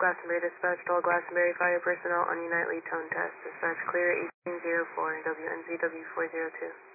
Glastonbury, dispatched all Glastonbury fire personnel on Unite Lead Tone Test. Dispatch clear 1804, WNZW 402.